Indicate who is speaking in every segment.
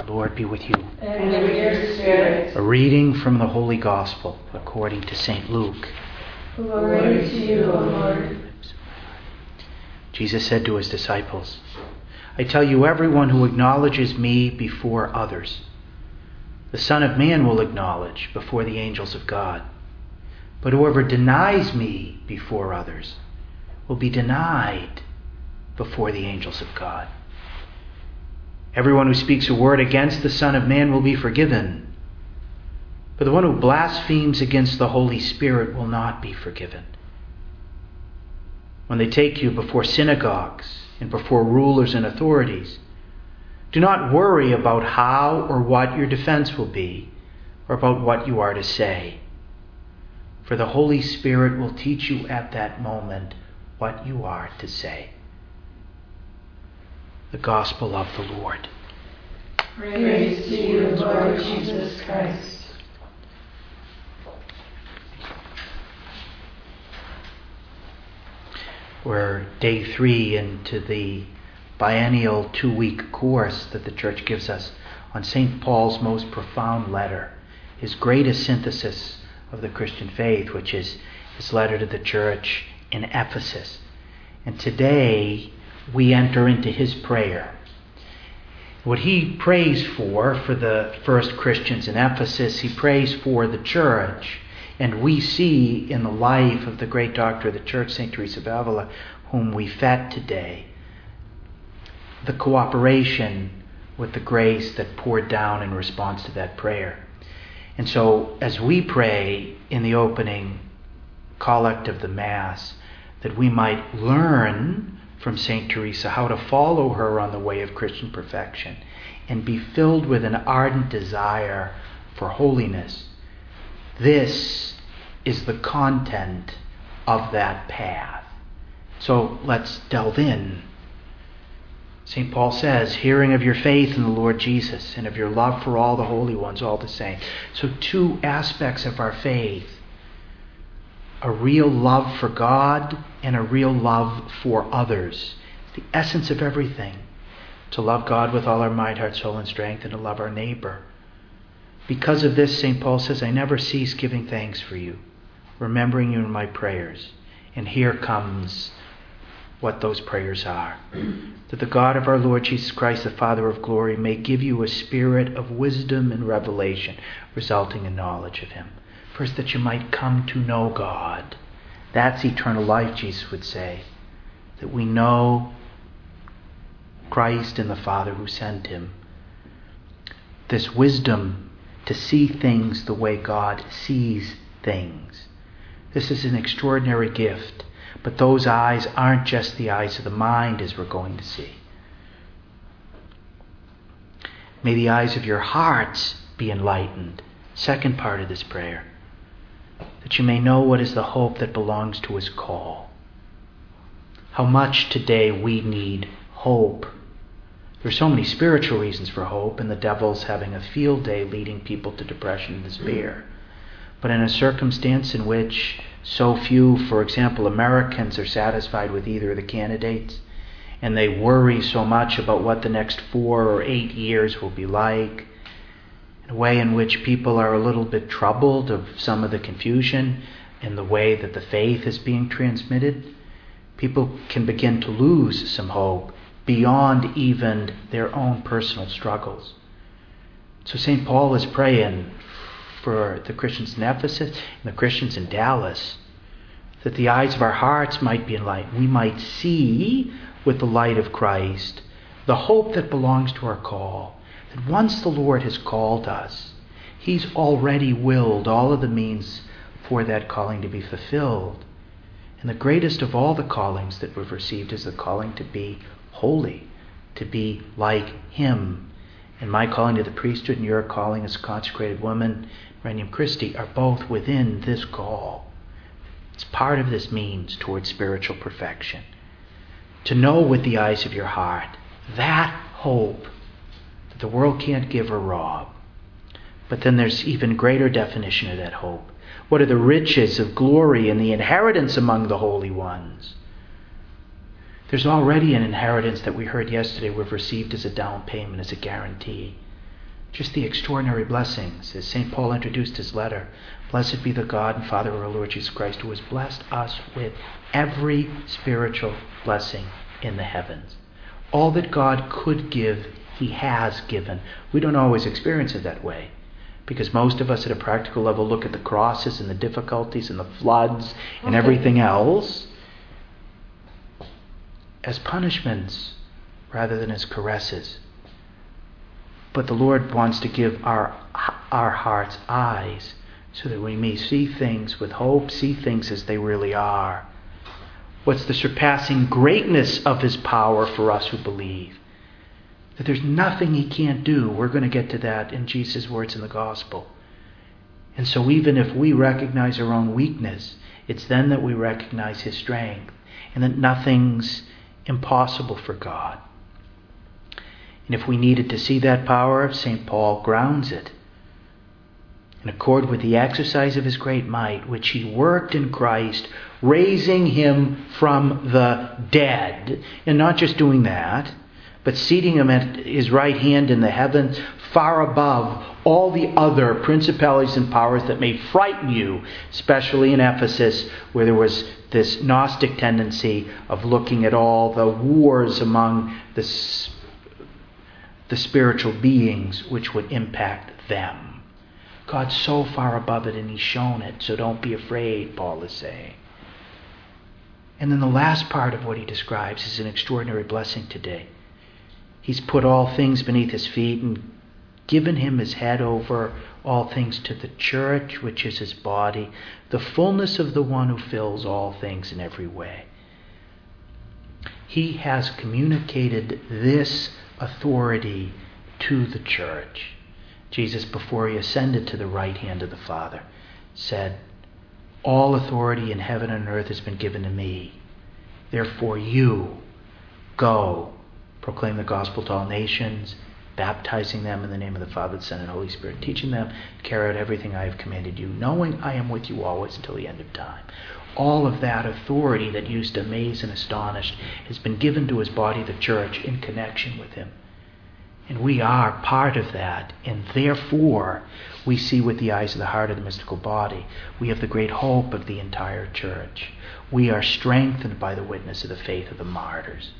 Speaker 1: Lord be with you.
Speaker 2: And with your spirit.
Speaker 1: A reading from the Holy Gospel according to St. Luke.
Speaker 2: Glory to you, O Lord.
Speaker 1: Jesus said to his disciples, I tell you, everyone who acknowledges me before others, the Son of Man will acknowledge before the angels of God. But whoever denies me before others will be denied before the angels of God. Everyone who speaks a word against the Son of Man will be forgiven, but the one who blasphemes against the Holy Spirit will not be forgiven. When they take you before synagogues and before rulers and authorities, do not worry about how or what your defense will be, or about what you are to say. For the Holy Spirit will teach you at that moment what you are to say. The Gospel of the Lord.
Speaker 2: Praise to you, Lord Jesus Christ.
Speaker 1: We're day 3 into the biennial 2-week course that the Church gives us on St. Paul's most profound letter, his greatest synthesis of the Christian faith, which is his letter to the church in Ephesus. And today we enter into his prayer. What he prays for the first Christians in Ephesus, he prays for the church. And we see in the life of the great doctor of the church, St. Teresa of Avila, whom we fed today, the cooperation with the grace that poured down in response to that prayer. And so as we pray in the opening collect of the Mass, that we might learn from St. Teresa how to follow her on the way of Christian perfection and be filled with an ardent desire for holiness. This is the content of that path. So let's delve in. St. Paul says, hearing of your faith in the Lord Jesus and of your love for all the holy ones, all the saints. So 2 aspects of our faith. A real love for God and a real love for others. The essence of everything. To love God with all our mind, heart, soul, and strength, and to love our neighbor. Because of this, St. Paul says, I never cease giving thanks for you, remembering you in my prayers. And here comes what those prayers are. That the God of our Lord Jesus Christ, the Father of glory, may give you a spirit of wisdom and revelation, resulting in knowledge of him. First, that you might come to know God. That's eternal life, Jesus would say. That we know Christ and the Father who sent him. This wisdom to see things the way God sees things. This is an extraordinary gift. But those eyes aren't just the eyes of the mind, as we're going to see. May the eyes of your hearts be enlightened. Second part of this prayer. That you may know what is the hope that belongs to his call. How much today we need hope. There are so many spiritual reasons for hope, and the devil's having a field day leading people to depression and despair. But in a circumstance in which so few, for example, Americans are satisfied with either of the candidates, and they worry so much about what the next 4 or 8 years will be like, in a way in which people are a little bit troubled of some of the confusion in the way that the faith is being transmitted, people can begin to lose some hope beyond even their own personal struggles. So St. Paul is praying for the Christians in Ephesus and the Christians in Dallas, that the eyes of our hearts might be enlightened. We might see with the light of Christ the hope that belongs to our call. That once the Lord has called us, he's already willed all of the means for that calling to be fulfilled. And the greatest of all the callings that we've received is the calling to be holy, to be like him. And my calling to the priesthood and your calling as a consecrated woman, Regnum Christi, are both within this call. It's part of this means towards spiritual perfection. To know with the eyes of your heart that hope that the world can't give or rob. But then there's even greater definition of that hope. What are the riches of glory and the inheritance among the holy ones? There's already an inheritance that we heard yesterday we've received as a down payment, as a guarantee. Just the extraordinary blessings. As St. Paul introduced his letter, blessed be the God and Father of our Lord Jesus Christ, who has blessed us with every spiritual blessing in the heavens. All that God could give, he has given. We don't always experience it that way, because most of us at a practical level look at the crosses and the difficulties and the floods and everything else as punishments rather than as caresses. But the Lord wants to give our hearts eyes so that we may see things with hope, see things as they really are. What's the surpassing greatness of his power for us who believe? That there's nothing he can't do. We're going to get to that in Jesus' words in the gospel. And so even if we recognize our own weakness, it's then that we recognize his strength, and that nothing's impossible for God. And if we needed to see that power, St. Paul grounds it in accord with the exercise of his great might, which he worked in Christ, raising him from the dead. And not just doing that, but seating him at his right hand in the heavens, far above all the other principalities and powers that may frighten you, especially in Ephesus, where there was this Gnostic tendency of looking at all the wars among the spiritual beings which would impact them. God's so far above it, and he's shown it, so don't be afraid, Paul is saying. And then the last part of what he describes is an extraordinary blessing today. He's put all things beneath his feet and given him his head over all things to the church, which is his body, the fullness of the one who fills all things in every way. He has communicated this authority to the church. Jesus, before he ascended to the right hand of the Father, said, all authority in heaven and earth has been given to me. Therefore you go, proclaim the gospel to all nations, baptizing them in the name of the Father, the Son, and Holy Spirit, teaching them to carry out everything I have commanded you, knowing I am with you always until the end of time. All of that authority that used to amaze and astonish has been given to his body, the church, in connection with him. And we are part of that, and therefore we see with the eyes of the heart of the mystical body. We have the great hope of the entire church. We are strengthened by the witness of the faith of the martyrs.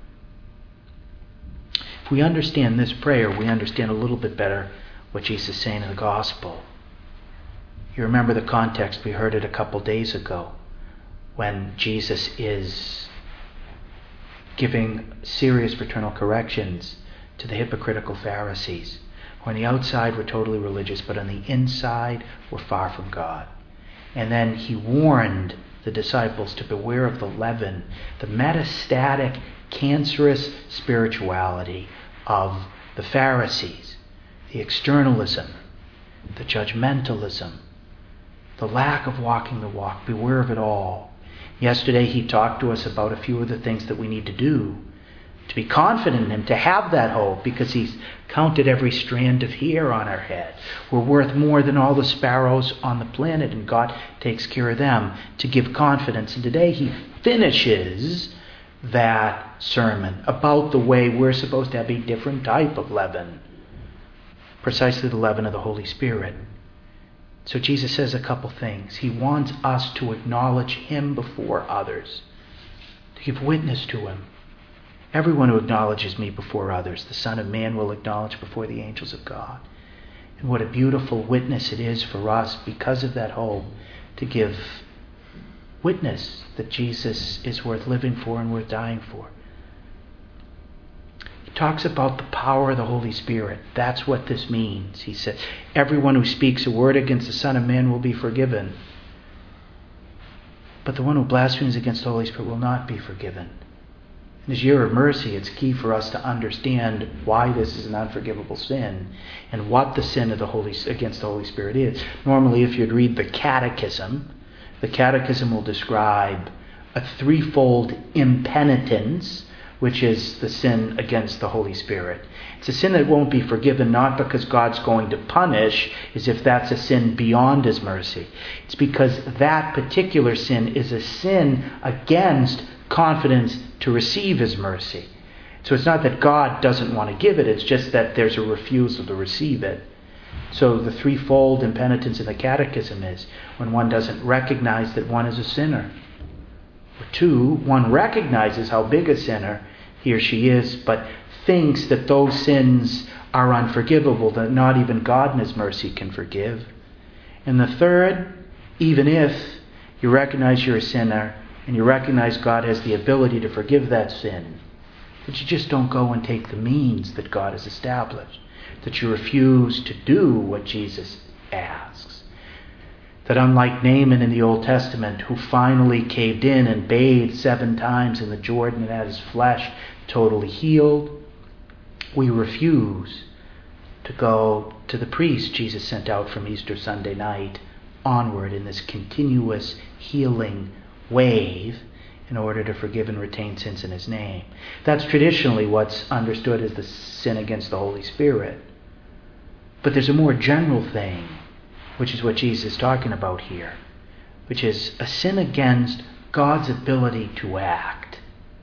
Speaker 1: If we understand this prayer, we understand a little bit better what Jesus is saying in the gospel. You remember the context, we heard it a couple days ago, when Jesus is giving serious fraternal corrections to the hypocritical Pharisees, who on the outside were totally religious, but on the inside were far from God. And then he warned the disciples to beware of the leaven, the metastatic, cancerous spirituality of the Pharisees, the externalism, the judgmentalism, the lack of walking the walk. Beware of it all. Yesterday he talked to us about a few of the things that we need to do to be confident in him, to have that hope, because he's counted every strand of hair on our head. We're worth more than all the sparrows on the planet, and God takes care of them, to give confidence. And today he finishes that sermon about the way we're supposed to have a different type of leaven, precisely the leaven of the Holy Spirit. So Jesus says a couple things. He wants us to acknowledge him before others, to give witness to him. Everyone who acknowledges me before others, the Son of Man will acknowledge before the angels of God. And what a beautiful witness it is for us, because of that hope, to give witness that Jesus is worth living for and worth dying for. He talks about the power of the Holy Spirit. That's what this means. He said, everyone who speaks a word against the Son of Man will be forgiven, but the one who blasphemes against the Holy Spirit will not be forgiven. In this year of mercy, it's key for us to understand why this is an unforgivable sin and what the sin of against the Holy Spirit is. Normally, if you'd read the Catechism will describe a threefold impenitence, which is the sin against the Holy Spirit. It's a sin that won't be forgiven, not because God's going to punish, as if that's a sin beyond his mercy. It's because that particular sin is a sin against confidence to receive his mercy. So it's not that God doesn't want to give it, it's just that there's a refusal to receive it. So the threefold impenitence in the Catechism is when one doesn't recognize that one is a sinner. Or two, one recognizes how big a sinner he or she is, but thinks that those sins are unforgivable, that not even God in His mercy can forgive. And the third, even if you recognize you're a sinner and you recognize God has the ability to forgive that sin, that you just don't go and take the means that God has established, that you refuse to do what Jesus asks. That unlike Naaman in the Old Testament, who finally caved in and bathed 7 times in the Jordan and had his flesh totally healed, we refuse to go to the priest Jesus sent out from Easter Sunday night onward in this continuous healing wave in order to forgive and retain sins in His name. That's traditionally what's understood as the sin against the Holy Spirit. But there's a more general thing, which is what Jesus is talking about here, which is a sin against God's ability to act.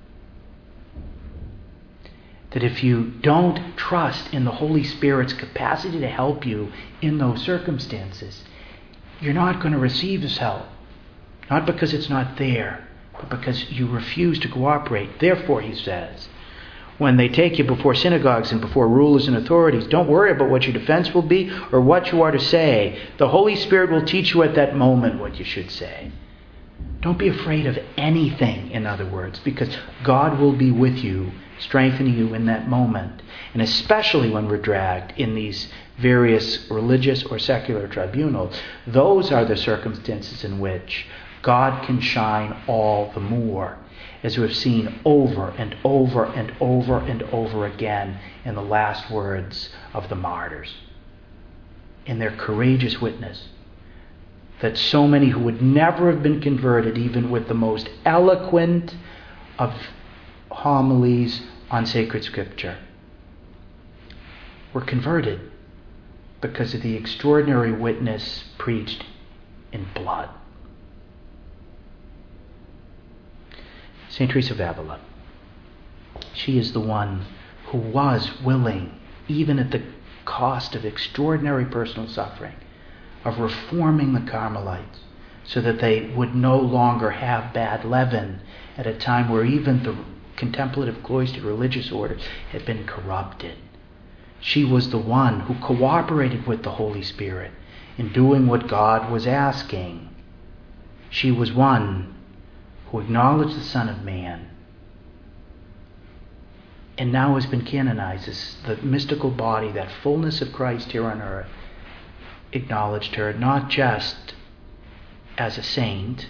Speaker 1: That if you don't trust in the Holy Spirit's capacity to help you in those circumstances, you're not going to receive His help. Not because it's not there, but because you refuse to cooperate. Therefore, He says, when they take you before synagogues and before rulers and authorities, don't worry about what your defense will be or what you are to say. The Holy Spirit will teach you at that moment what you should say. Don't be afraid of anything, in other words, because God will be with you, strengthening you in that moment. And especially when we're dragged in these various religious or secular tribunals, those are the circumstances in which God can shine all the more, as we've seen over and over and over and over again in the last words of the martyrs, in their courageous witness, that so many who would never have been converted, even with the most eloquent of homilies on sacred scripture, were converted because of the extraordinary witness preached in blood. St. Teresa of Avila. She is the one who was willing, even at the cost of extraordinary personal suffering, of reforming the Carmelites so that they would no longer have bad leaven at a time where even the contemplative cloistered religious orders had been corrupted. She was the one who cooperated with the Holy Spirit in doing what God was asking. She was one who acknowledged the Son of Man and now has been canonized as the mystical body, that fullness of Christ here on earth, acknowledged her not just as a saint,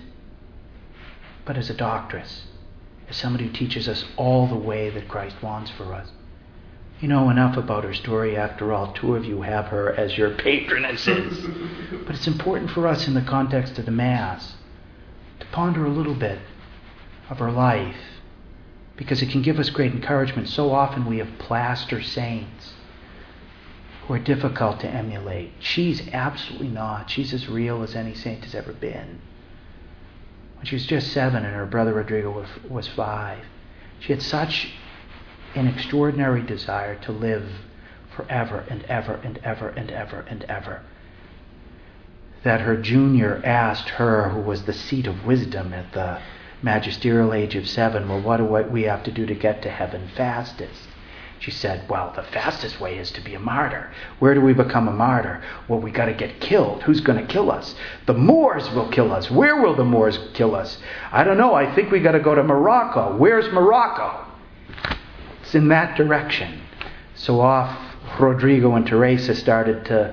Speaker 1: but as a doctress, as somebody who teaches us all the way that Christ wants for us. You know enough about her story. After all, 2 of you have her as your patronesses. But it's important for us in the context of the Mass to ponder a little bit of her life, because it can give us great encouragement. So often we have plaster saints who are difficult to emulate. She's absolutely not. She's as real as any saint has ever been. When she was just 7 and her brother Rodrigo was 5, she had such an extraordinary desire to live forever and ever and ever and ever and ever, that her junior asked her, who was the seat of wisdom at the magisterial age of 7, well, what do we have to do to get to heaven fastest? She said, well, the fastest way is to be a martyr. Where do we become a martyr? Well, we got to get killed. Who's going to kill us? The Moors will kill us. Where will the Moors kill us? I don't know. I think we got to go to Morocco. Where's Morocco? It's in that direction. So off Rodrigo and Teresa started to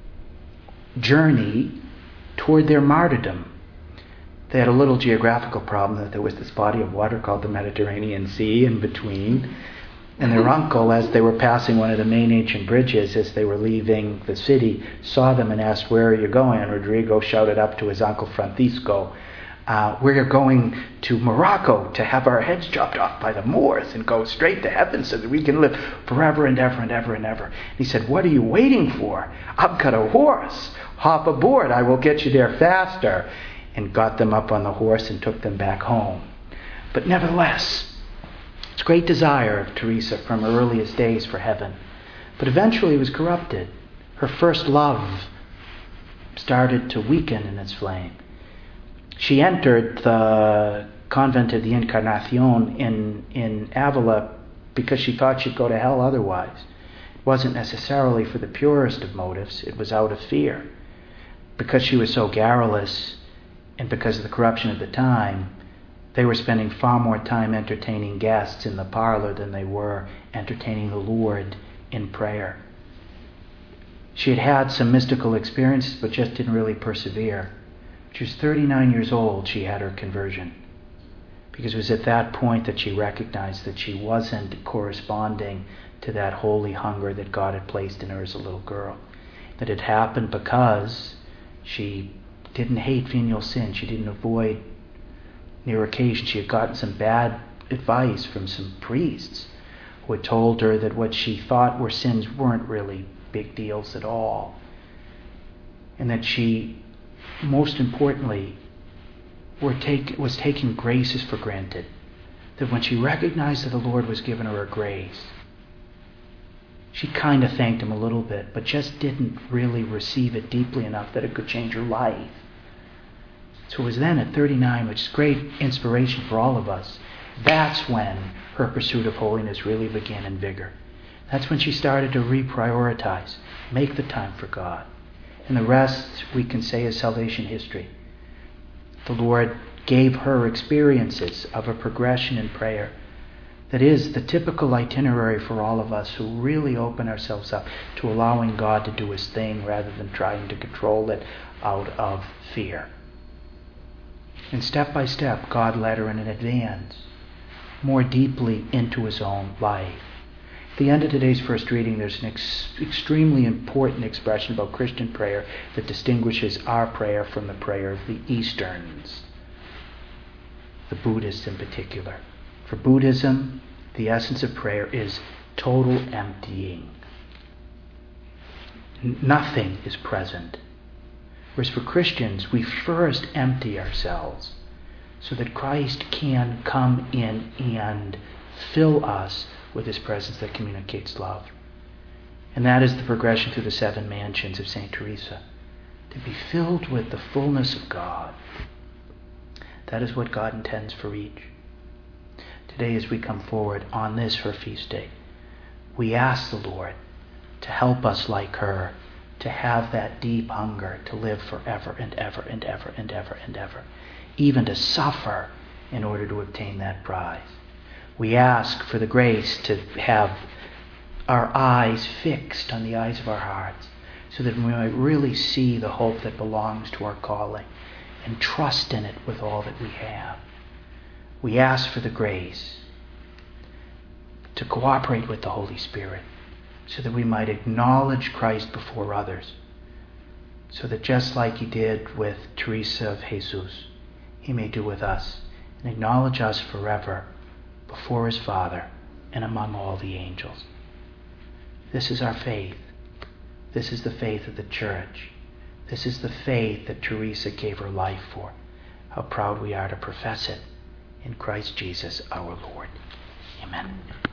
Speaker 1: journey toward their martyrdom. They had a little geographical problem, that there was this body of water called the Mediterranean Sea in between. And their uncle, as they were passing one of the main ancient bridges, as they were leaving the city, saw them and asked, where are you going? And Rodrigo shouted up to his uncle Francisco, we're going to Morocco to have our heads chopped off by the Moors and go straight to heaven so that we can live forever and ever and ever and ever. And he said, what are you waiting for? I've got a horse. Hop aboard. I will get you there faster. And got them up on the horse and took them back home. But nevertheless, It's a great desire of Teresa from her earliest days for heaven. But eventually it was corrupted. Her first love started to weaken in its flame. She entered the convent of the Encarnacion in Avila because she thought she'd go to hell otherwise. It wasn't necessarily for the purest of motives. It was out of fear. Because she was so garrulous and because of the corruption of the time, they were spending far more time entertaining guests in the parlor than they were entertaining the Lord in prayer. She had had some mystical experiences but just didn't really persevere. She was 39 years old, she had her conversion. Because it was at that point that she recognized that she wasn't corresponding to that holy hunger that God had placed in her as a little girl. That it happened because she didn't hate venial sin. She didn't avoid near occasion. She had gotten some bad advice from some priests who had told her that what she thought were sins weren't really big deals at all. And that she, most importantly, was taking graces for granted. That when she recognized that the Lord was giving her a grace, she kind of thanked Him a little bit, but just didn't really receive it deeply enough that it could change her life. So it was then at 39, which is great inspiration for all of us. That's when her pursuit of holiness really began in vigor. That's when she started to reprioritize, make the time for God. And the rest, we can say, is salvation history. The Lord gave her experiences of a progression in prayer that is the typical itinerary for all of us who really open ourselves up to allowing God to do His thing rather than trying to control it out of fear. And step by step, God led her in an advance more deeply into His own life. At the end of today's first reading, there's an extremely important expression about Christian prayer that distinguishes our prayer from the prayer of the Easterns, the Buddhists in particular. For Buddhism, the essence of prayer is total emptying. Nothing is present. Whereas for Christians, we first empty ourselves so that Christ can come in and fill us with His presence that communicates love. And that is the progression through the 7 mansions of St. Teresa. To be filled with the fullness of God. That is what God intends for each. Today, as we come forward on this, her feast day, we ask the Lord to help us like her, to have that deep hunger to live forever and ever and ever and ever and ever, even to suffer in order to obtain that prize. We ask for the grace to have our eyes fixed on the eyes of our hearts, so that we might really see the hope that belongs to our calling and trust in it with all that we have. We ask for the grace to cooperate with the Holy Spirit so that we might acknowledge Christ before others, so that just like He did with Teresa of Jesus, He may do with us and acknowledge us forever before His Father and among all the angels. This is our faith. This is the faith of the Church. This is the faith that Teresa gave her life for. How proud we are to profess it in Christ Jesus our Lord. Amen.